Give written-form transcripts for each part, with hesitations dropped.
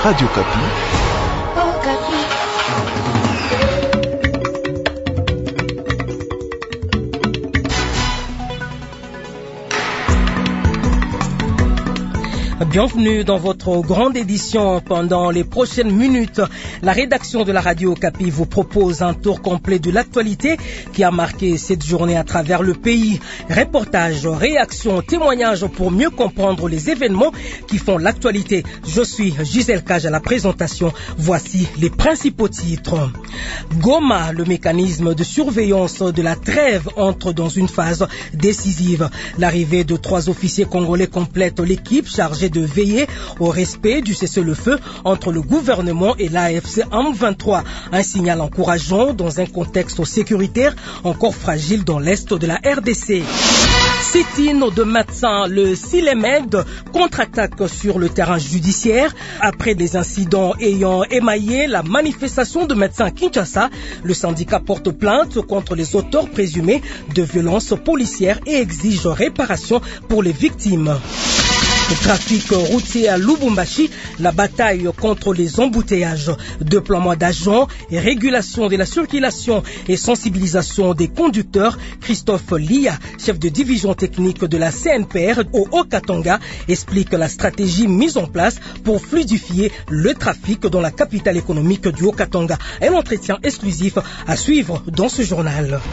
Radio Kapi. Bienvenue dans votre grande édition. Pendant les prochaines minutes, la rédaction de la Radio Kapi vous propose un tour complet de l'actualité qui a marqué cette journée à travers le pays. Reportages, réactions, témoignages pour mieux comprendre les événements qui font l'actualité. Je suis Gisèle Cage à la présentation. Voici les principaux titres. Goma, le mécanisme de surveillance de la trêve entre dans une phase décisive. L'arrivée de 3 officiers congolais complète l'équipe chargée de veiller au respect du cessez-le-feu entre le gouvernement et l'AFC M23. Un signal encourageant dans un contexte sécuritaire encore fragile dans l'est de la RDC. Sit-in de médecins, le Silemed contre-attaque sur le terrain judiciaire. Après des incidents ayant émaillé la manifestation de médecins à Kinshasa, le syndicat porte plainte contre les auteurs présumés de violences policières et exige réparation pour les victimes. Le trafic routier à Lubumbashi, la bataille contre les embouteillages, déploiement d'agents et régulation de la circulation et sensibilisation des conducteurs. Christophe Lia, chef de division technique de la CNPR au Haut-Katanga, explique la stratégie mise en place pour fluidifier le trafic dans la capitale économique du Haut-Katanga. Un entretien exclusif à suivre dans ce journal.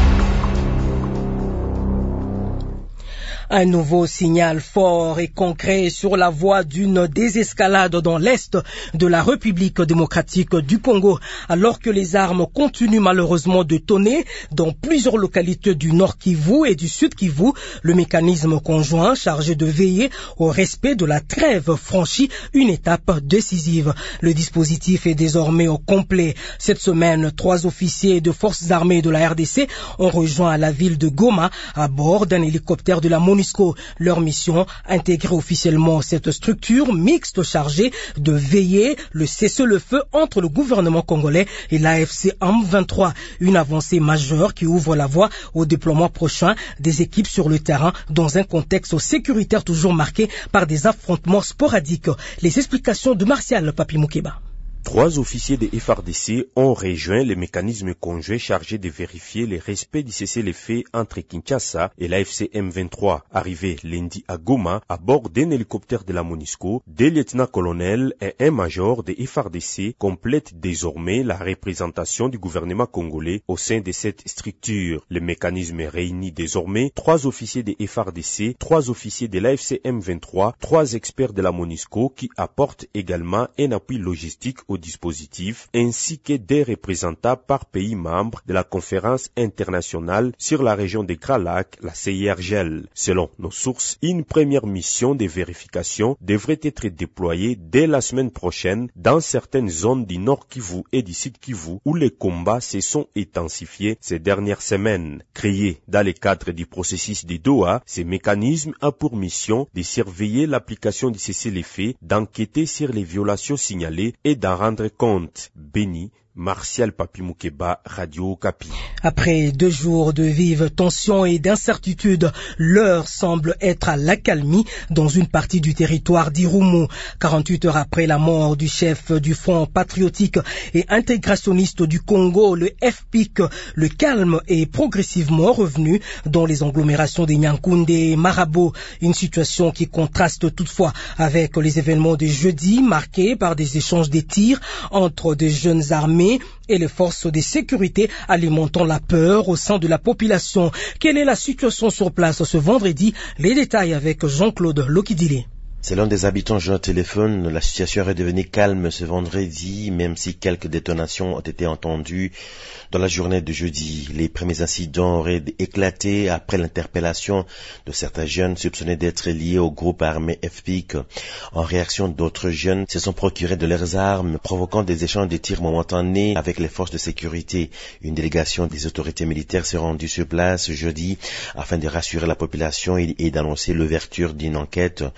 Un nouveau signal fort et concret sur la voie d'une désescalade dans l'est de la République démocratique du Congo. Alors que les armes continuent malheureusement de tonner dans plusieurs localités du Nord Kivu et du Sud Kivu, le mécanisme conjoint chargé de veiller au respect de la trêve franchit une étape décisive. Le dispositif est désormais au complet. Cette semaine, 3 officiers de forces armées de la RDC ont rejoint la ville de Goma à bord d'un hélicoptère de la MONUSCO. Leur mission, intégrer officiellement cette structure mixte chargée de veiller le cessez-le-feu entre le gouvernement congolais et l'AFC M23. Une avancée majeure qui ouvre la voie au déploiement prochain des équipes sur le terrain dans un contexte sécuritaire toujours marqué par des affrontements sporadiques. Les explications de Martial Papi Moukeba. 3 officiers de FARDC ont rejoint le mécanisme conjoint chargé de vérifier le respect du cessez-le-feu entre Kinshasa et l'AFC M23. Arrivés lundi à Goma, à bord d'un hélicoptère de la MONUSCO, 2 lieutenants-colonels et un major de FARDC complètent désormais la représentation du gouvernement congolais au sein de cette structure. Le mécanisme réunit désormais 3 officiers de FARDC, 3 officiers de l'AFC M23, 3 experts de la MONUSCO qui apportent également un appui logistique au dispositif, ainsi que des représentants par pays membre de la conférence internationale sur la région des Grands Lacs, la CIRGL. Selon nos sources, une première mission de vérification devrait être déployée dès la semaine prochaine dans certaines zones du Nord Kivu et du Sud Kivu où les combats se sont intensifiés ces dernières semaines. Créé dans le cadre du processus de Doha, ce mécanisme a pour mission de surveiller l'application du cessez-le-feu, d'enquêter sur les violations signalées et d'en rendre compte. Béni, Martial Papi Moukeba, Radio Kapi. Après 2 jours de vives tensions et d'incertitudes, l'heure semble être à l'accalmie dans une partie du territoire d'Irumu. 48 heures après la mort du chef du Front patriotique et intégrationniste du Congo, le FPIC, le calme est progressivement revenu dans les agglomérations de Nyankoundé et Marabo. Une situation qui contraste toutefois avec les événements de jeudi marqués par des échanges de tirs entre des jeunes armés et les forces de sécurité alimentant la peur au sein de la population. Quelle est la situation sur place ce vendredi? Les détails avec Jean-Claude Lokidile. Selon des habitants joints au téléphone, la situation est redevenue calme ce vendredi, même si quelques détonations ont été entendues dans la journée de jeudi. Les premiers incidents auraient éclaté après l'interpellation de certains jeunes soupçonnés d'être liés au groupe armé FPIC. En réaction, d'autres jeunes se sont procurés de leurs armes, provoquant des échanges de tirs momentanés avec les forces de sécurité. Une délégation des autorités militaires s'est rendue sur place jeudi afin de rassurer la population et d'annoncer l'ouverture d'une enquête pour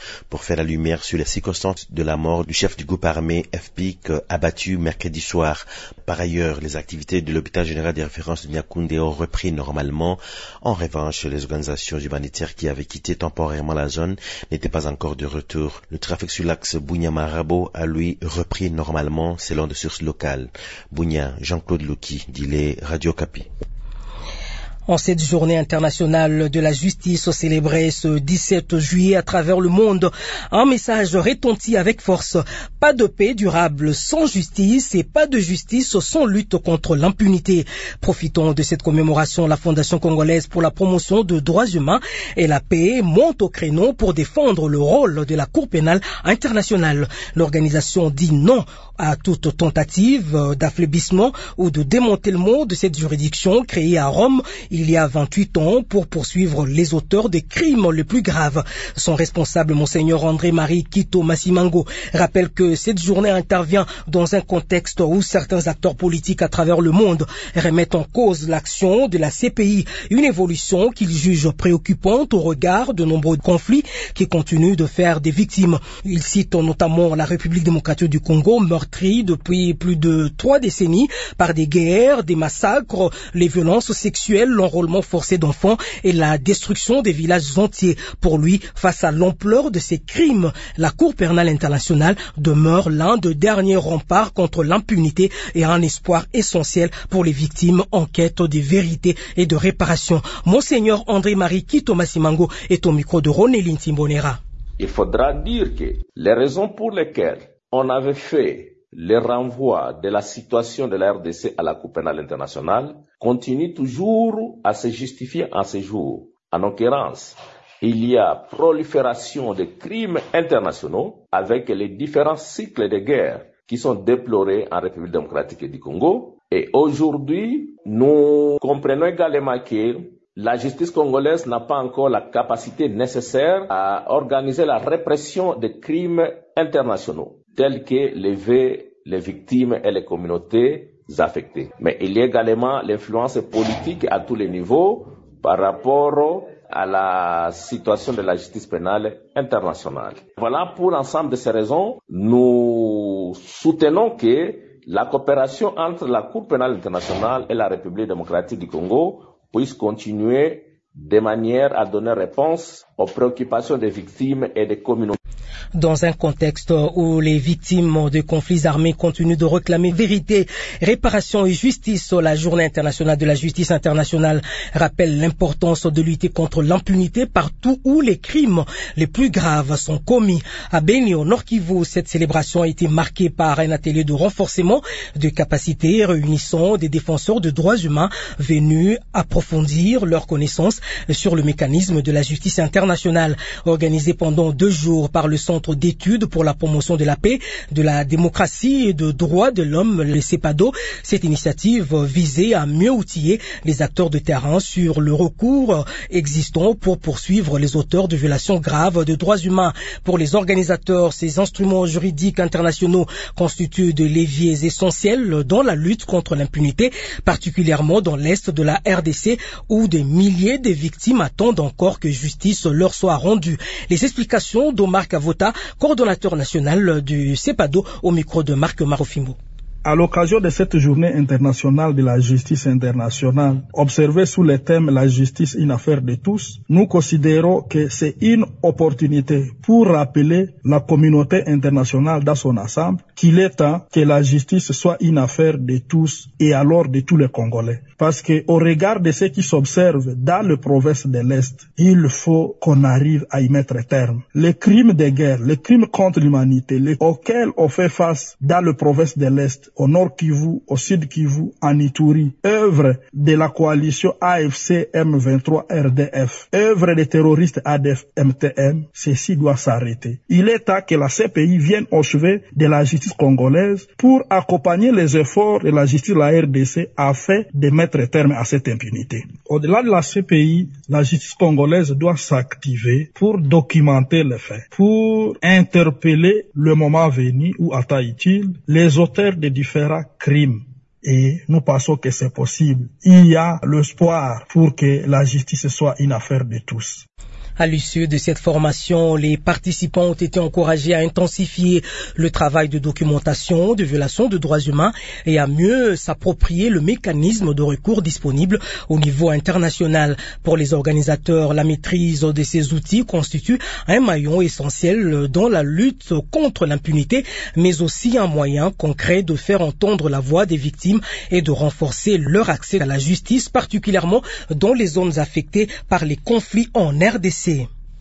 fait la lumière sur les circonstances de la mort du chef du groupe armé FPIC abattu mercredi soir. Par ailleurs, les activités de l'hôpital général des références de Niakoundé ont repris normalement. En revanche, les organisations humanitaires qui avaient quitté temporairement la zone n'étaient pas encore de retour. Le trafic sur l'axe Bounia-Marabo a lui repris normalement selon des sources locales. Bounia, Jean-Claude Louki, dit Radio Kapi. En cette journée internationale de la justice célébrée ce 17 juillet à travers le monde, un message retentit avec force. Pas de paix durable sans justice et pas de justice sans lutte contre l'impunité. Profitons de cette commémoration. La Fondation congolaise pour la promotion de droits humains et la paix monte au créneau pour défendre le rôle de la Cour pénale internationale. L'organisation dit non à toute tentative d'affaiblissement ou de démantèlement de cette juridiction créée à Rome il y a 28 ans pour poursuivre les auteurs des crimes les plus graves. Son responsable, Monseigneur André-Marie Kito Masimango, rappelle que cette journée intervient dans un contexte où certains acteurs politiques à travers le monde remettent en cause l'action de la CPI, une évolution qu'ils jugent préoccupante au regard de nombreux conflits qui continuent de faire des victimes. Il cite notamment la République démocratique du Congo, meurtrie depuis plus de 3 décennies par des guerres, des massacres, les violences sexuelles, l'enrôlement forcé d'enfants et la destruction des villages entiers. Pour lui, face à l'ampleur de ces crimes, la Cour pénale internationale demeure l'un des derniers remparts contre l'impunité et un espoir essentiel pour les victimes en quête de vérité et de réparation. Monseigneur André-Marie Kito Masimango est au micro de Ronelin Timbonera. Il faudra dire que les raisons pour lesquelles on avait fait le renvoi de la situation de la RDC à la Cour pénale internationale continue toujours à se justifier en ce jour. En l'occurrence, il y a prolifération de crimes internationaux avec les différents cycles de guerre qui sont déplorés en République démocratique du Congo. Et aujourd'hui, nous comprenons également que la justice congolaise n'a pas encore la capacité nécessaire à organiser la répression des crimes internationaux tels que les victimes et les communautés affectées. Mais il y a également l'influence politique à tous les niveaux par rapport à la situation de la justice pénale internationale. Voilà, pour l'ensemble de ces raisons, nous soutenons que la coopération entre la Cour pénale internationale et la République démocratique du Congo puisse continuer de manière à donner réponse aux préoccupations des victimes et des communautés. Dans un contexte où les victimes de conflits armés continuent de réclamer vérité, réparation et justice, la Journée internationale de la justice internationale rappelle l'importance de lutter contre l'impunité partout où les crimes les plus graves sont commis. À Beni, au Nord Kivu, cette célébration a été marquée par un atelier de renforcement de capacités réunissant des défenseurs de droits humains venus approfondir leurs connaissances sur le mécanisme de la justice internationale. Organisé pendant 2 jours par le Centre d'études pour la promotion de la paix, de la démocratie et de droits de l'homme, le CEPADO. Cette initiative visait à mieux outiller les acteurs de terrain sur le recours existant pour poursuivre les auteurs de violations graves de droits humains. Pour les organisateurs, ces instruments juridiques internationaux constituent des leviers essentiels dans la lutte contre l'impunité, particulièrement dans l'est de la RDC où des milliers de victimes attendent encore que justice leur soit rendue. Les explications d'Omar Kavota, coordonnateur national du CEPADO, au micro de Marc Marofimbo. À l'occasion de cette journée internationale de la justice internationale, observée sous le thème « La justice, une affaire de tous », nous considérons que c'est une opportunité pour rappeler la communauté internationale dans son ensemble qu'il est temps que la justice soit une affaire de tous et alors de tous les Congolais. Parce que au regard de ce qui s'observe dans le province de l'Est, il faut qu'on arrive à y mettre terme. Les crimes de guerre, les crimes contre l'humanité auxquels on fait face dans le province de l'Est, au Nord Kivu, au Sud Kivu, en Ituri, œuvre de la coalition AFC M23 RDF, œuvre des terroristes ADF MTM, ceci doit s'arrêter. Il est temps que la CPI vienne au chevet de la justice congolaise pour accompagner les efforts de la justice de la RDC afin de mettre terme à cette impunité. Au-delà de la CPI, la justice congolaise doit s'activer pour documenter les faits, pour interpeller le moment venu ou à temps utile les auteurs de différents crimes. Et nous pensons que c'est possible. Il y a l'espoir pour que la justice soit une affaire de tous. À l'issue de cette formation, les participants ont été encouragés à intensifier le travail de documentation de violations de droits humains et à mieux s'approprier le mécanisme de recours disponible au niveau international. Pour les organisateurs, la maîtrise de ces outils constitue un maillon essentiel dans la lutte contre l'impunité, mais aussi un moyen concret de faire entendre la voix des victimes et de renforcer leur accès à la justice, particulièrement dans les zones affectées par les conflits en RDC.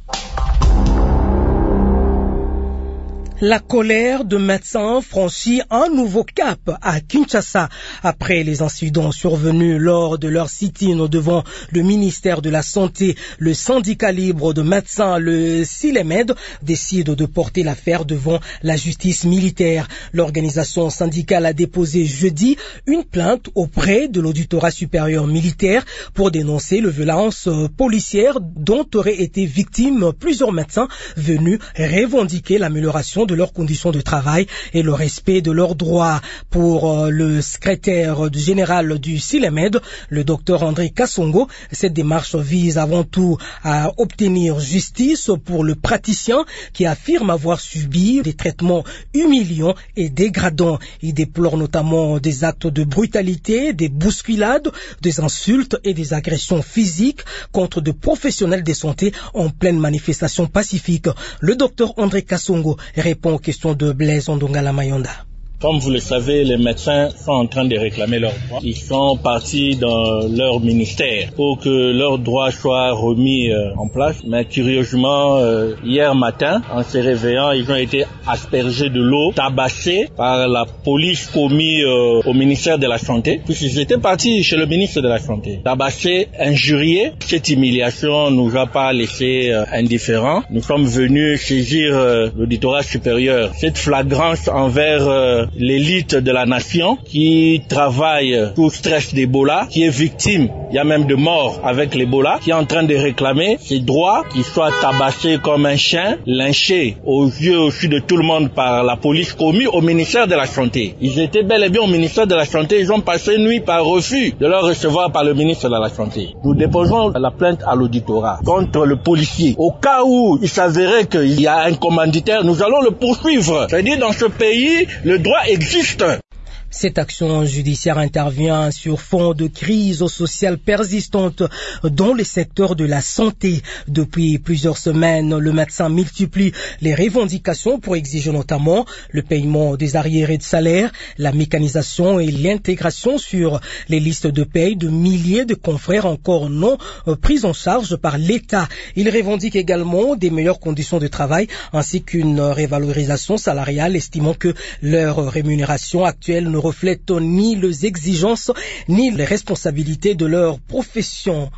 La colère de médecins franchit un nouveau cap à Kinshasa après les incidents survenus lors de leur sit-in devant le ministère de la Santé. Le syndicat libre de médecins, le SILEMED, décide de porter l'affaire devant la justice militaire. L'organisation syndicale a déposé jeudi une plainte auprès de l'auditorat supérieur militaire pour dénoncer les violences policières dont auraient été victimes plusieurs médecins venus revendiquer l'amélioration de leurs conditions de travail et le respect de leurs droits. Pour le secrétaire général du SILEMED, le docteur André Kassongo, cette démarche vise avant tout à obtenir justice pour le praticien qui affirme avoir subi des traitements humiliants et dégradants. Il déplore notamment des actes de brutalité, des bousculades, des insultes et des agressions physiques contre des professionnels de santé en pleine manifestation pacifique. Le docteur André Kassongo répond aux questions de Blaise Ondongala Mayonda. Comme vous le savez, les médecins sont en train de réclamer leurs droits. Ils sont partis dans leur ministère pour que leurs droits soient remis en place. Mais curieusement, hier matin, en se réveillant, ils ont été aspergés de l'eau, tabassés par la police commis au ministère de la Santé. Puisqu'ils étaient partis chez le ministre de la Santé. Tabassés, injuriés. Cette humiliation nous a pas laissé indifférents. Nous sommes venus saisir l'auditorat supérieur. Cette flagrance envers l'élite de la nation qui travaille sous stress d'Ebola, qui est victime, il y a même de morts avec l'Ebola, qui est en train de réclamer ses droits, qu'il soit tabassé comme un chien, lynché aux yeux aussi de tout le monde par la police commis au ministère de la Santé. Ils étaient bel et bien au ministère de la Santé, ils ont passé une nuit par refus de leur recevoir par le ministre de la Santé. Nous déposons la plainte à l'auditorat contre le policier. Au cas où il s'avérait qu'il y a un commanditaire, nous allons le poursuivre. C'est-à-dire dans ce pays, le droit existe. Cette action judiciaire intervient sur fond de crise sociale persistante dans le secteur de la santé. Depuis plusieurs semaines, le médecin multiplie les revendications pour exiger notamment le paiement des arriérés de salaire, la mécanisation et l'intégration sur les listes de paye de milliers de confrères encore non pris en charge par l'État. Ils revendiquent également des meilleures conditions de travail ainsi qu'une révalorisation salariale, estimant que leur rémunération actuelle ne reflètent ni les exigences ni les responsabilités de leur profession.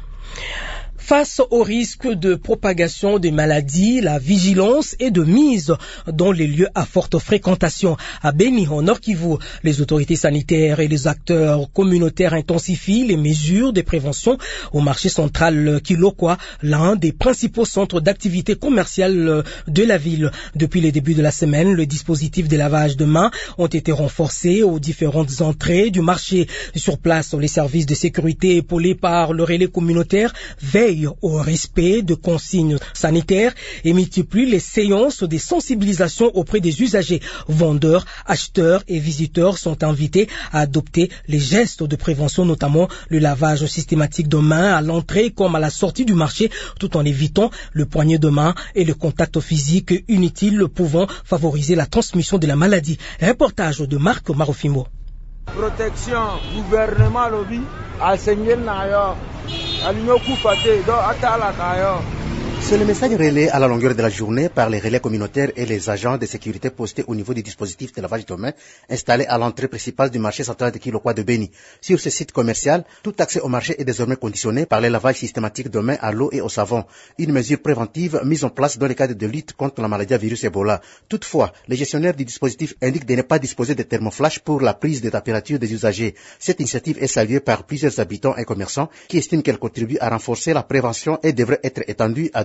Face au risque de propagation des maladies, la vigilance est de mise dans les lieux à forte fréquentation. À Beni, au Nord Kivu, les autorités sanitaires et les acteurs communautaires intensifient les mesures de prévention au marché central Kilokwa, l'un des principaux centres d'activité commerciale de la ville. Depuis le début de la semaine, le dispositif de lavage de mains ont été renforcés aux différentes entrées du marché. Sur place, les services de sécurité épaulés par le relais communautaire veillent au respect de consignes sanitaires et multiplient les séances de sensibilisation auprès des usagers. Vendeurs, acheteurs et visiteurs sont invités à adopter les gestes de prévention, notamment le lavage systématique de mains à l'entrée comme à la sortie du marché, tout en évitant le poignet de main et le contact physique inutile pouvant favoriser la transmission de la maladie. Reportage de Marc Marofimo. Protection, gouvernement lobby, enseigner nayo, aligno kufate do atala kayo. C'est le message relayé à la longueur de la journée par les relais communautaires et les agents de sécurité postés au niveau du dispositif de lavage de mains installé à l'entrée principale du marché central de Kilokwa de Beni. Sur ce site commercial, tout accès au marché est désormais conditionné par le lavage systématique de mains à l'eau et au savon, une mesure préventive mise en place dans le cadre de lutte contre la maladie à virus Ebola. Toutefois, les gestionnaires du dispositif indiquent de ne pas disposer de thermoflash pour la prise de température des usagers. Cette initiative est saluée par plusieurs habitants et commerçants qui estiment qu'elle contribue à renforcer la prévention et devrait être étendue à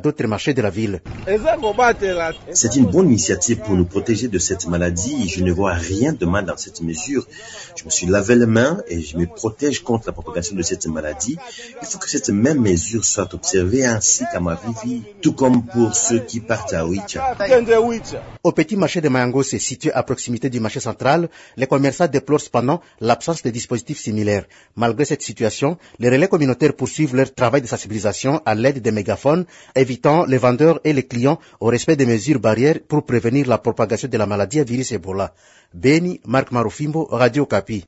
d'autres marchés de la ville. C'est une bonne initiative pour nous protéger de cette maladie. Je ne vois rien de mal dans cette mesure. Je me suis lavé les mains et je me protège contre la propagation de cette maladie. Il faut que cette même mesure soit observée ainsi qu'à Mavivi, tout comme pour ceux qui partent à Oicha. Au petit marché de Mayangose, situé à proximité du marché central, les commerçants déplorent cependant l'absence de dispositifs similaires. Malgré cette situation, les relais communautaires poursuivent leur travail de sensibilisation à l'aide des mégaphones, évitant les vendeurs et les clients au respect des mesures barrières pour prévenir la propagation de la maladie à virus Ebola. Beni, Marc Marufimbo, Radio Kapi.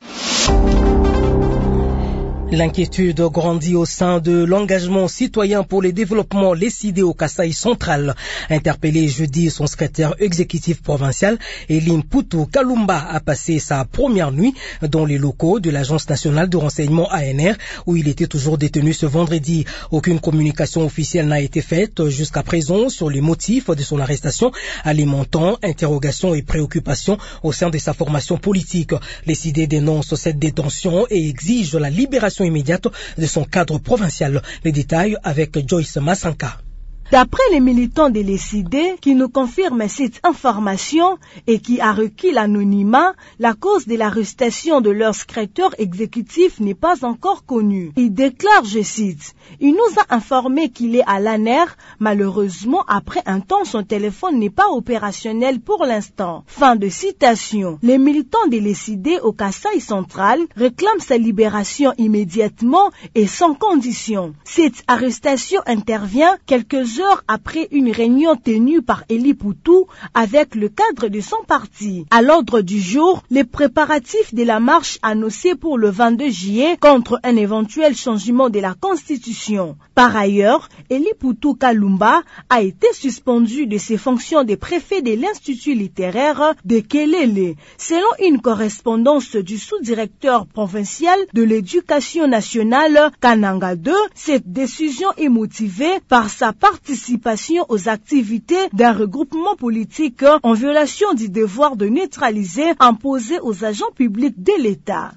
L'inquiétude grandit au sein de l'engagement citoyen pour le développement LECIDE au Kasaï central. Interpellé jeudi, son secrétaire exécutif provincial, Elim Poutou Kalumba, a passé sa première nuit dans les locaux de l'Agence nationale de renseignement ANR, où il était toujours détenu ce vendredi. Aucune communication officielle n'a été faite jusqu'à présent sur les motifs de son arrestation, alimentant interrogations et préoccupations au sein de sa formation politique. LECIDE dénonce cette détention et exige la libération immédiate de son cadre provincial. Les détails avec Joyce Massanka. D'après les militants de l'ECID qui nous confirment cette information et qui a requis l'anonymat, la cause de l'arrestation de leur secrétaire exécutif n'est pas encore connue. Il déclare, je cite, « Il nous a informé qu'il est à l'ANR. Malheureusement, après un temps, son téléphone n'est pas opérationnel pour l'instant. » Fin de citation. Les militants de l'ECID au Kasaï central réclament sa libération immédiatement et sans condition. Cette arrestation intervient quelques heures après une réunion tenue par Eli Poutou avec le cadre de son parti. À l'ordre du jour, les préparatifs de la marche annoncée pour le 22 juillet contre un éventuel changement de la Constitution. Par ailleurs, Eli Poutou Kalumba a été suspendu de ses fonctions de préfet de l'Institut littéraire de Kelele. Selon une correspondance du sous-directeur provincial de l'éducation nationale, Kananga 2, cette décision est motivée par sa participation aux activités d'un regroupement politique en violation du devoir de neutraliser imposé aux agents publics de l'État.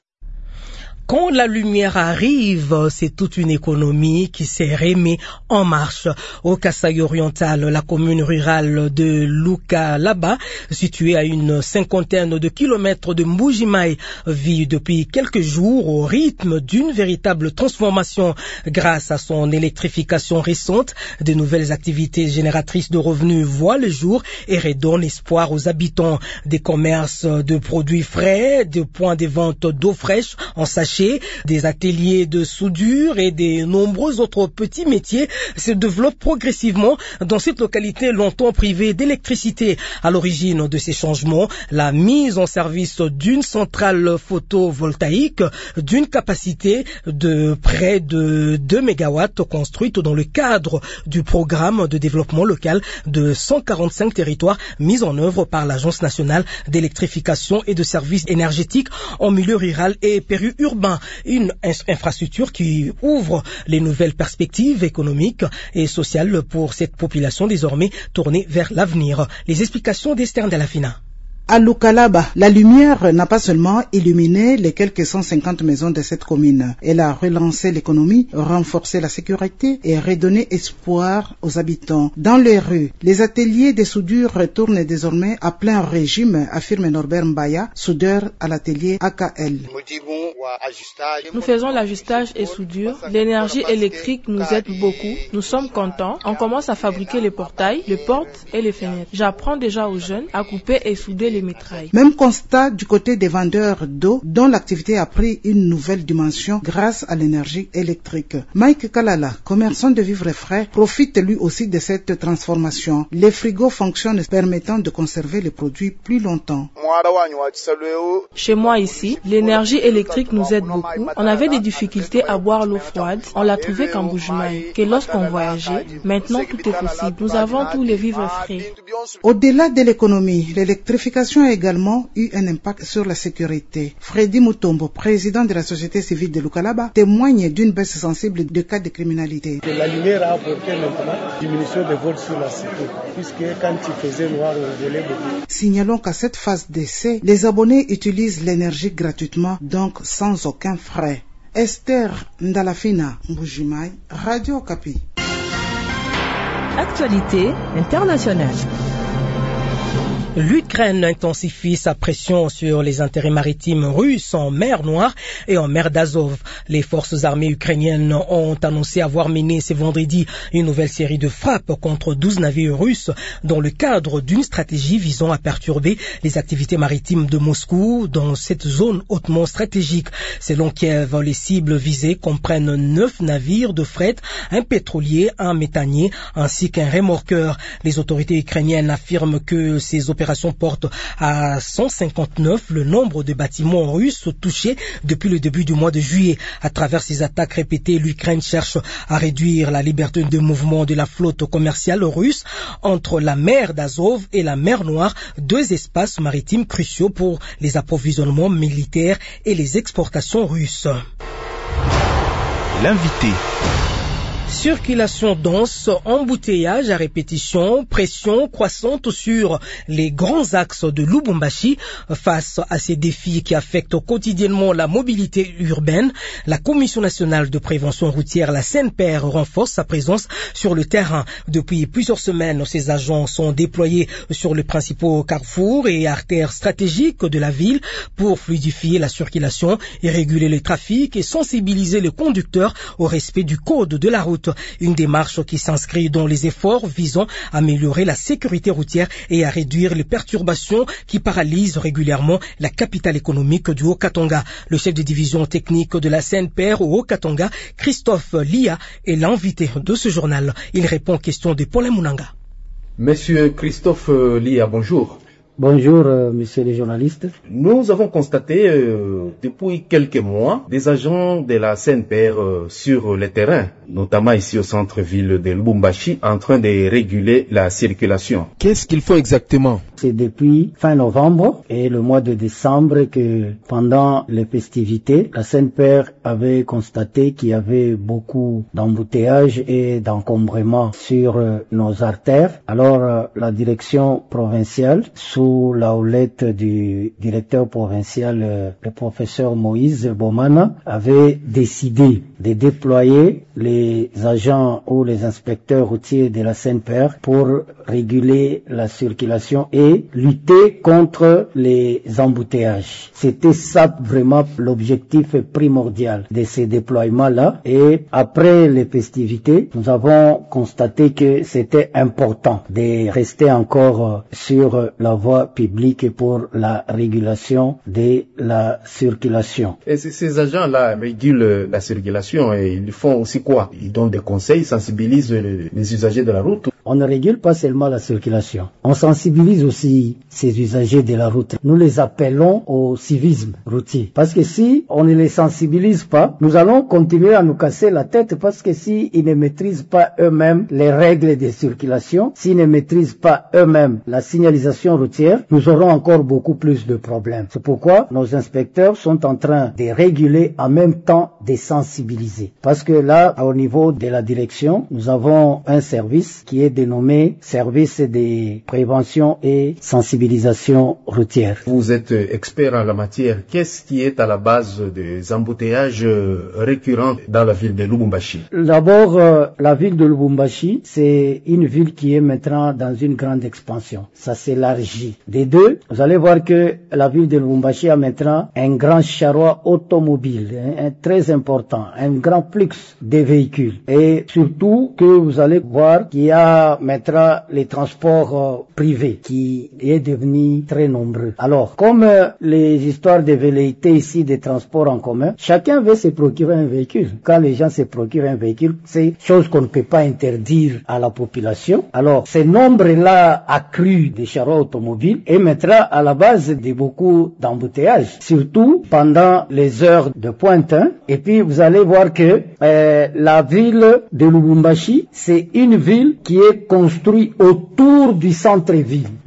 Quand la lumière arrive, c'est toute une économie qui s'est remise en marche. Au Kasaï oriental, la commune rurale de Lukalaba, située à une cinquantaine de kilomètres de Mbujimaï, vit depuis quelques jours au rythme d'une véritable transformation. Grâce à son électrification récente, de nouvelles activités génératrices de revenus voient le jour et redonnent espoir aux habitants. Des commerces de produits frais, des points de vente d'eau fraîche en sachet, des ateliers de soudure et des nombreux autres petits métiers se développent progressivement dans cette localité longtemps privée d'électricité. À l'origine de ces changements, la mise en service d'une centrale photovoltaïque d'une capacité de près de 2 mégawatts construite dans le cadre du programme de développement local de 145 territoires mis en œuvre par l'Agence nationale d'électrification et de services énergétiques en milieu rural et périurbain. Une infrastructure qui ouvre les nouvelles perspectives économiques et sociales pour cette population désormais tournée vers l'avenir. Les explications d'Esther Delafina. À Lukalaba, la lumière n'a pas seulement illuminé les quelques 150 maisons de cette commune. Elle a relancé l'économie, renforcé la sécurité et redonné espoir aux habitants. Dans les rues, les ateliers de soudure retournent désormais à plein régime, affirme Norbert Mbaya, soudeur à l'atelier AKL. Nous faisons l'ajustage et soudure. L'énergie électrique nous aide beaucoup. Nous sommes contents. On commence à fabriquer les portails, les portes et les fenêtres. J'apprends déjà aux jeunes à couper et souder les métrailles. Même constat du côté des vendeurs d'eau, dont l'activité a pris une nouvelle dimension grâce à l'énergie électrique. Mike Kalala, commerçant de vivres frais, profite lui aussi de cette transformation. Les frigos fonctionnent permettant de conserver les produits plus longtemps. Chez moi ici, l'énergie électrique nous aide beaucoup. On avait des difficultés à boire l'eau froide. On l'a trouvé qu'en Mbujimaï, que lorsqu'on voyageait. Maintenant, tout est possible. Nous avons tous les vivres frais. Au-delà de l'économie, l'électrification a également eu un impact sur la sécurité. Freddy Mutombo, président de la société civile de Lukalaba, témoigne d'une baisse sensible de cas de criminalité. La lumière a apporté maintenant diminution des vols sur la cité, puisque quand il faisait noir, on volait beaucoup. Signalons qu'à cette phase d'essai, les abonnés utilisent l'énergie gratuitement, donc sans aucun frais. Esther Ndalafina, Mbujimaï, Radio Kapi. Actualité internationale. L'Ukraine intensifie sa pression sur les intérêts maritimes russes en mer Noire et en mer d'Azov. Les forces armées ukrainiennes ont annoncé avoir mené ce vendredi une nouvelle série de frappes contre 12 navires russes dans le cadre d'une stratégie visant à perturber les activités maritimes de Moscou dans cette zone hautement stratégique. Selon Kiev, les cibles visées comprennent 9 navires de fret, un pétrolier, un méthanier ainsi qu'un remorqueur. Les autorités ukrainiennes affirment que ces opérations porte à 159 le nombre de bâtiments russes touchés depuis le début du mois de juillet. À travers ces attaques répétées, l'Ukraine cherche à réduire la liberté de mouvement de la flotte commerciale russe entre la mer d'Azov et la mer Noire, 2 espaces maritimes cruciaux pour les approvisionnements militaires et les exportations russes. L'invité. Circulation dense, embouteillage à répétition, pression croissante sur les grands axes de Lubumbashi. Face à ces défis qui affectent quotidiennement la mobilité urbaine, la Commission nationale de prévention routière, la CNPR, renforce sa présence sur le terrain. Depuis plusieurs semaines, ces agents sont déployés sur les principaux carrefours et artères stratégiques de la ville pour fluidifier la circulation et réguler le trafic et sensibiliser les conducteurs au respect du code de la route. Une démarche qui s'inscrit dans les efforts visant à améliorer la sécurité routière et à réduire les perturbations qui paralysent régulièrement la capitale économique du Haut-Katanga. Le chef de division technique de la CNPR au Haut-Katanga, Christophe Lia, est l'invité de ce journal. Il répond aux questions de Paulin Munanga. Monsieur Christophe Lia, bonjour. Bonjour, messieurs les journalistes. Nous avons constaté depuis quelques mois des agents de la CNPR sur le terrain, notamment ici au centre-ville de Lubumbashi, en train de réguler la circulation. Qu'est-ce qu'ils font exactement? C'est depuis fin novembre et le mois de décembre que pendant les festivités, la CNPR avait constaté qu'il y avait beaucoup d'embouteillages et d'encombrements sur nos artères. Alors la direction provinciale, sous la houlette du directeur provincial, le professeur Moïse Bomana, avait décidé de déployer les agents ou les inspecteurs routiers de la CNPR pour réguler la circulation et lutter contre les embouteillages. C'était ça vraiment l'objectif primordial de ces déploiements-là. Et après les festivités, nous avons constaté que c'était important de rester encore sur la voie publique pour la régulation de la circulation. Et ces agents-là régulent la circulation et ils font aussi quoi? Ils donnent des conseils, sensibilisent les usagers de la route? On ne régule pas seulement la circulation. On sensibilise aussi ces usagers de la route. Nous les appelons au civisme routier. Parce que si on ne les sensibilise pas, nous allons continuer à nous casser la tête parce que si ils ne maîtrisent pas eux-mêmes les règles de circulation, s'ils ne maîtrisent pas eux-mêmes la signalisation routière, nous aurons encore beaucoup plus de problèmes. C'est pourquoi nos inspecteurs sont en train de réguler en même temps de sensibiliser. Parce que là, au niveau de la direction, nous avons un service qui est dénommé service de prévention et sensibilisation routière. Vous êtes expert en la matière. Qu'est-ce qui est à la base des embouteillages récurrents dans la ville de Lubumbashi? D'abord, la ville de Lubumbashi, c'est une ville qui est maintenant dans une grande expansion. Ça s'élargit. Des deux, vous allez voir que la ville de Lubumbashi a maintenant un grand charroi automobile, très important, un grand flux de véhicules. Et surtout que vous allez voir qu'il y a maintenant les transports privés qui est devenu très nombreux. Alors, comme les histoires de velléité ici des transports en commun, chacun veut se procurer un véhicule. Quand les gens se procurent un véhicule, c'est chose qu'on ne peut pas interdire à la population. Alors, ce nombre-là accru des charrois automobiles est maintenant à la base de beaucoup d'embouteillages, surtout pendant les heures de pointe. Et puis, vous allez voir que la ville de Lubumbashi, c'est une ville qui est construite autour du centre-ville. Donc,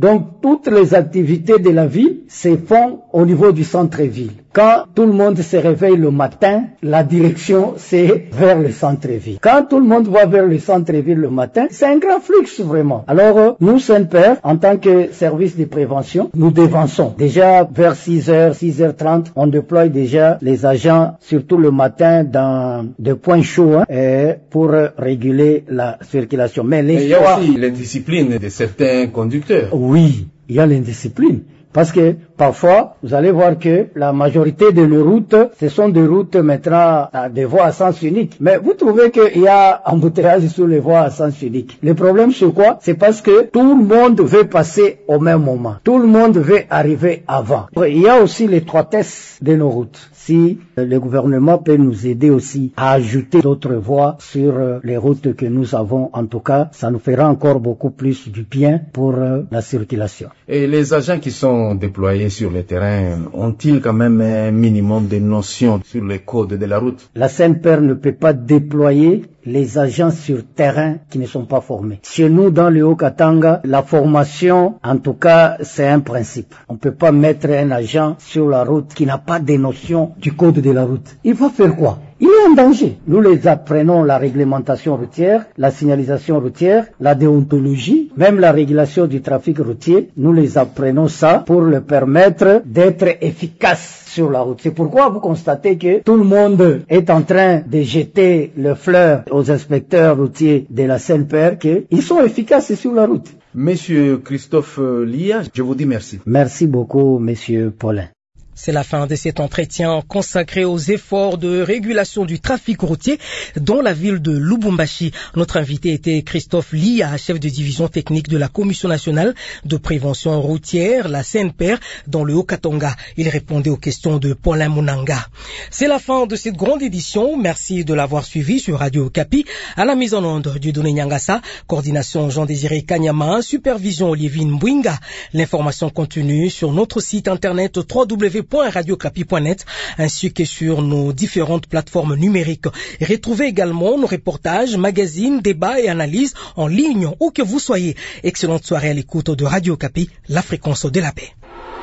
toutes les activités de la ville se font au niveau du centre-ville. Quand tout le monde se réveille le matin, la direction c'est vers le centre-ville. Quand tout le monde va vers le centre-ville le matin, c'est un grand flux vraiment. Alors nous, Saint-Père, en tant que service de prévention, nous dévançons. Déjà vers 6h, 6h30, on déploie déjà les agents, surtout le matin, dans des points chauds pour réguler la circulation. Mais il y a aussi l'indiscipline de certains conducteurs. Oui, il y a l'indiscipline. Parce que parfois, vous allez voir que la majorité de nos routes, ce sont des routes maintenant à des voies à sens unique. Mais vous trouvez qu'il y a embouteillage sur les voies à sens unique. Le problème c'est quoi? C'est parce que tout le monde veut passer au même moment. Tout le monde veut arriver avant. Il y a aussi l'étroitesse de nos routes. Si le gouvernement peut nous aider aussi à ajouter d'autres voies sur les routes que nous avons, en tout cas, ça nous fera encore beaucoup plus du bien pour la circulation. Et les agents qui sont déployés sur le terrain ont-ils quand même un minimum de notions sur les codes de la route? La Saint-Père ne peut pas déployer les agents sur terrain qui ne sont pas formés. Chez nous, dans le Haut-Katanga, la formation, en tout cas, c'est un principe. On ne peut pas mettre un agent sur la route qui n'a pas de notion du code de la route. Il va faire quoi? Il est en danger. Nous les apprenons la réglementation routière, la signalisation routière, la déontologie, même la régulation du trafic routier. Nous les apprenons ça pour leur permettre d'être efficaces sur la route. C'est pourquoi vous constatez que tout le monde est en train de jeter le fleur aux inspecteurs routiers de la Saint-Père qu'ils sont efficaces sur la route. Monsieur Christophe Lia, je vous dis merci. Merci beaucoup, monsieur Paulin. C'est la fin de cet entretien consacré aux efforts de régulation du trafic routier dans la ville de Lubumbashi. Notre invité était Christophe Lia, chef de division technique de la Commission nationale de prévention routière, la CNPR, dans le Haut-Katanga. Il répondait aux questions de Paulin Munanga. C'est la fin de cette grande édition. Merci de l'avoir suivi sur Radio Okapi. À la mise en onde du Dieudonné Nyangasa, coordination Jean-Désiré Kanyama, supervision Olivier Mbwinga. L'information continue sur notre site internet www.radiokapi.net ainsi que sur nos différentes plateformes numériques. Et retrouvez également nos reportages, magazines, débats et analyses en ligne où que vous soyez. Excellente soirée à l'écoute de Radio Okapi, la fréquence de la paix.